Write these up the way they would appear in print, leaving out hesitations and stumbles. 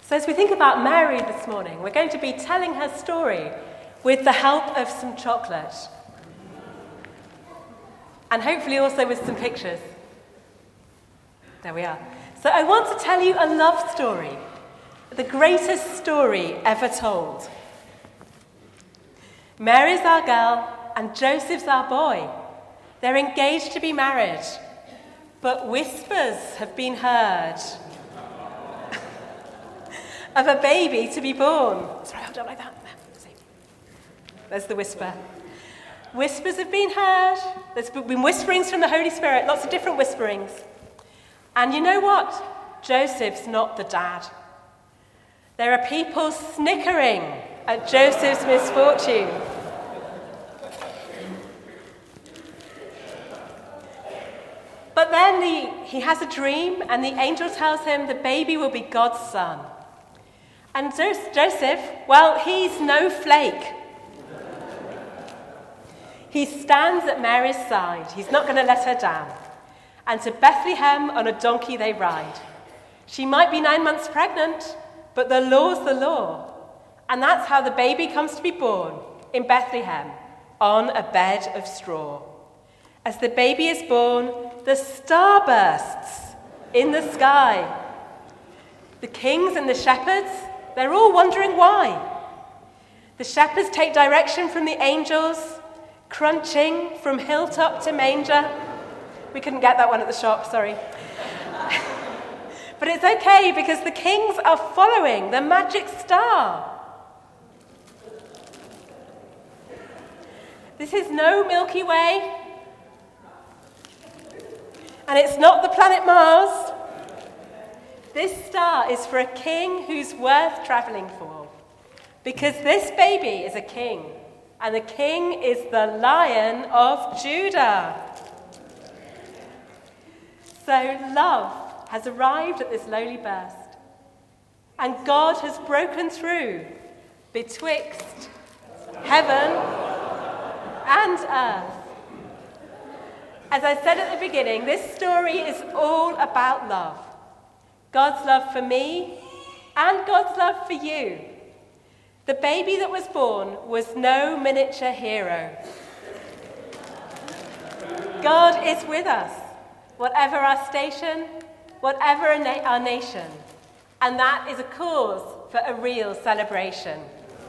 So as we think about Mary this morning, we're going to be telling her story with the help of some chocolate. And hopefully also with some pictures. There we are. So I want to tell you a love story, the greatest story ever told. Mary's our girl and Joseph's our boy. They're engaged to be married, but whispers have been heard of a baby to be born. Sorry, hold up like that. There's the whisper. Whispers have been heard. There's been whisperings from the Holy Spirit, lots of different whisperings. And you know what? Joseph's not the dad. There are people snickering at Joseph's misfortune. But then he has a dream, and the angel tells him the baby will be God's son. And Joseph, well, he's no flake. He stands at Mary's side. He's not going to let her down. And to Bethlehem on a donkey they ride. She might be 9 months pregnant, but the law's the law. And that's how the baby comes to be born in Bethlehem on a bed of straw. As the baby is born, the star bursts in the sky. The kings and the shepherds, they're all wondering why. The shepherds take direction from the angels, crunching from hilltop to manger. We couldn't get that one at the shop, sorry. But it's okay because the kings are following the magic star. This is no Milky Way. And it's not the planet Mars. This star is for a king who's worth travelling for. Because this baby is a king. And the king is the Lion of Judah. So love has arrived at this lowly birth. And God has broken through betwixt heaven and earth. As I said at the beginning, this story is all about love. God's love for me and God's love for you. The baby that was born was no miniature hero. God is with us, whatever our station, whatever our nation. And that is a cause for a real celebration.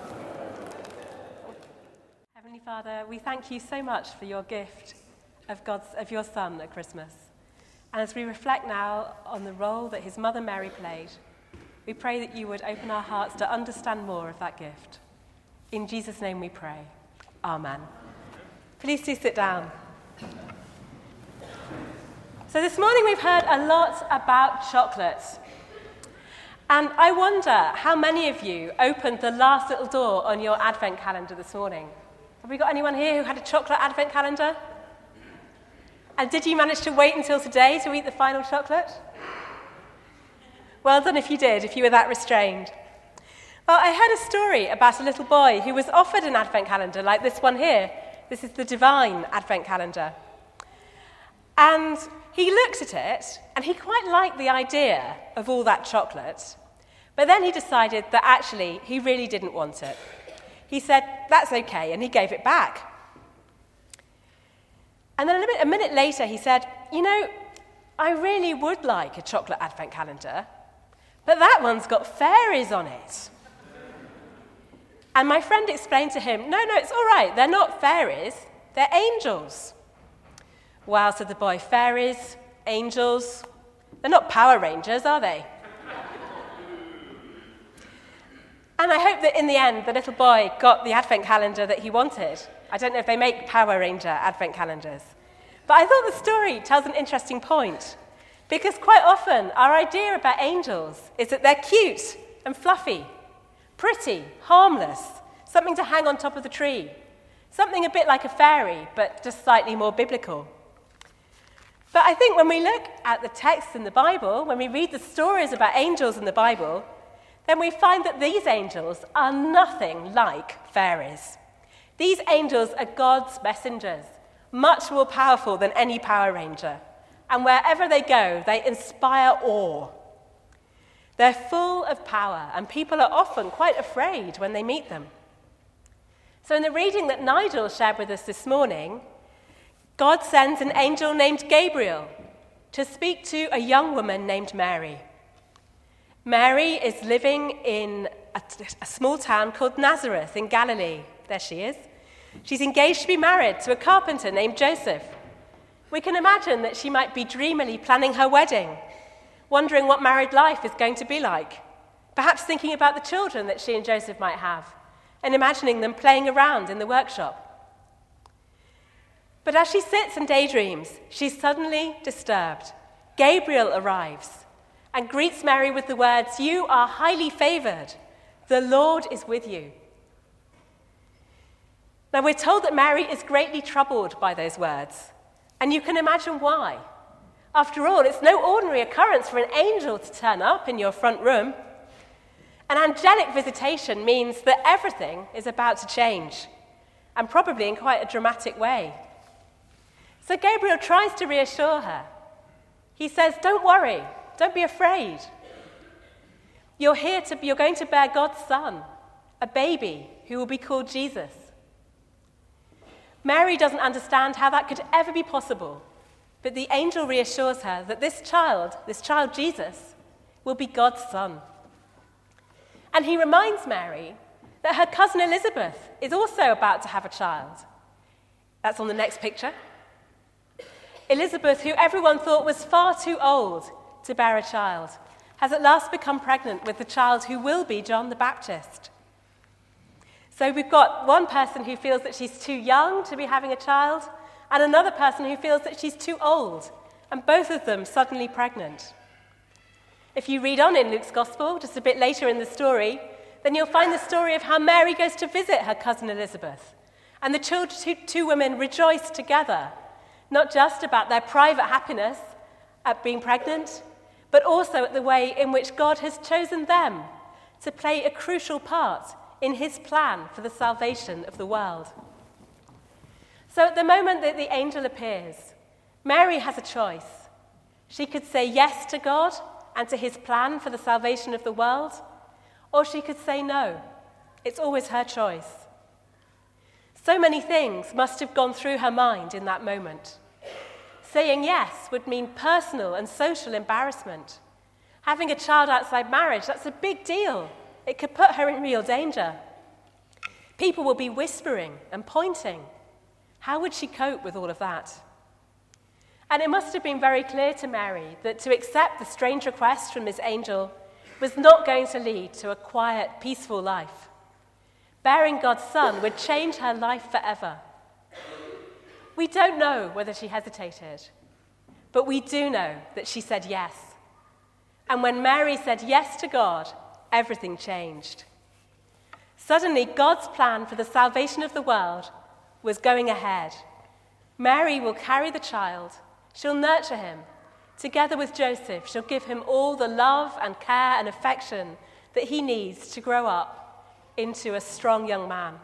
Heavenly Father, we thank you so much for your gift of your Son at Christmas. And as we reflect now on the role that his mother Mary played, we pray that you would open our hearts to understand more of that gift. In Jesus' name we pray. Amen. Please do sit down. So this morning we've heard a lot about chocolate. And I wonder how many of you opened the last little door on your advent calendar this morning. Have we got anyone here who had a chocolate advent calendar? And did you manage to wait until today to eat the final chocolate? Well done if you did, if you were that restrained. Well, I heard a story about a little boy who was offered an advent calendar like this one here. This is the Divine Advent Calendar. And he looked at it, and he quite liked the idea of all that chocolate. But then he decided that actually he really didn't want it. He said, that's okay, and he gave it back. And then a minute later he said, you know, I really would like a chocolate advent calendar, but that one's got fairies on it. And my friend explained to him, no, it's all right, they're not fairies, they're angels. Wow, said the boy, fairies, angels, they're not Power Rangers, are they? And I hope that in the end, the little boy got the advent calendar that he wanted. I don't know if they make Power Ranger advent calendars. But I thought the story tells an interesting point. Because quite often, our idea about angels is that they're cute and fluffy, pretty, harmless, something to hang on top of the tree, something a bit like a fairy, but just slightly more biblical. But I think when we look at the texts in the Bible, when we read the stories about angels in the Bible, then we find that these angels are nothing like fairies. These angels are God's messengers, much more powerful than any Power Ranger. And wherever they go, they inspire awe. They're full of power, and people are often quite afraid when they meet them. So in the reading that Nigel shared with us this morning, God sends an angel named Gabriel to speak to a young woman named Mary. Mary is living in a small town called Nazareth in Galilee. There she is. She's engaged to be married to a carpenter named Joseph. We can imagine that she might be dreamily planning her wedding, wondering what married life is going to be like, perhaps thinking about the children that she and Joseph might have, and imagining them playing around in the workshop. But as she sits and daydreams, she's suddenly disturbed. Gabriel arrives and greets Mary with the words, "You are highly favored. The Lord is with you." Now we're told that Mary is greatly troubled by those words, and you can imagine why. After all, it's no ordinary occurrence for an angel to turn up in your front room. An angelic visitation means that everything is about to change, and probably in quite a dramatic way. So Gabriel tries to reassure her. He says, "Don't worry, don't be afraid. You're going to bear God's son, a baby who will be called Jesus." Mary doesn't understand how that could ever be possible, but the angel reassures her that this child Jesus, will be God's son. And he reminds Mary that her cousin Elizabeth is also about to have a child. That's on the next picture. Elizabeth, who everyone thought was far too old to bear a child, has at last become pregnant with the child who will be John the Baptist. So we've got one person who feels that she's too young to be having a child, and another person who feels that she's too old, and both of them suddenly pregnant. If you read on in Luke's Gospel, just a bit later in the story, then you'll find the story of how Mary goes to visit her cousin Elizabeth, and the two women rejoice together, not just about their private happiness at being pregnant, but also at the way in which God has chosen them to play a crucial part in his plan for the salvation of the world. So at the moment that the angel appears, Mary has a choice. She could say yes to God and to his plan for the salvation of the world, or she could say no. It's always her choice. So many things must have gone through her mind in that moment. Saying yes would mean personal and social embarrassment. Having a child outside marriage, that's a big deal. It could put her in real danger. People will be whispering and pointing. How would she cope with all of that? And it must have been very clear to Mary that to accept the strange request from this angel was not going to lead to a quiet, peaceful life. Bearing God's son would change her life forever. We don't know whether she hesitated, but we do know that she said yes. And when Mary said yes to God, everything changed. Suddenly, God's plan for the salvation of the world was going ahead. Mary will carry the child. She'll nurture him. Together with Joseph, she'll give him all the love and care and affection that he needs to grow up into a strong young man.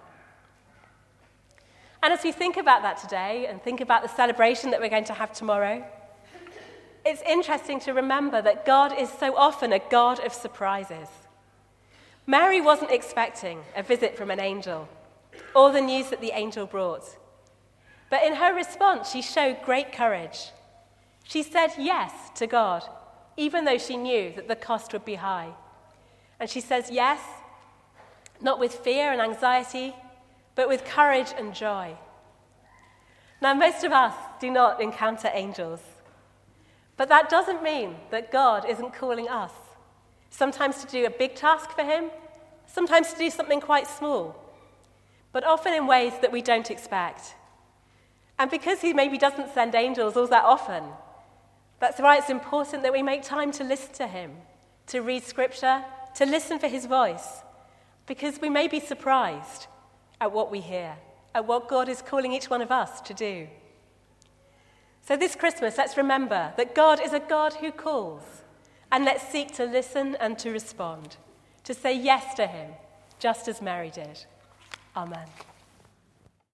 And as we think about that today and think about the celebration that we're going to have tomorrow, it's interesting to remember that God is so often a God of surprises. Mary wasn't expecting a visit from an angel or the news that the angel brought. But in her response, she showed great courage. She said yes to God, even though she knew that the cost would be high. And she says yes, not with fear and anxiety, but with courage and joy. Now, most of us do not encounter angels, but that doesn't mean that God isn't calling us, sometimes to do a big task for him, sometimes to do something quite small, but often in ways that we don't expect. And because he maybe doesn't send angels all that often, that's why it's important that we make time to listen to him, to read scripture, to listen for his voice, because we may be surprised at what we hear, at what God is calling each one of us to do. So this Christmas, let's remember that God is a God who calls, and let's seek to listen and to respond, to say yes to him, just as Mary did. Amen.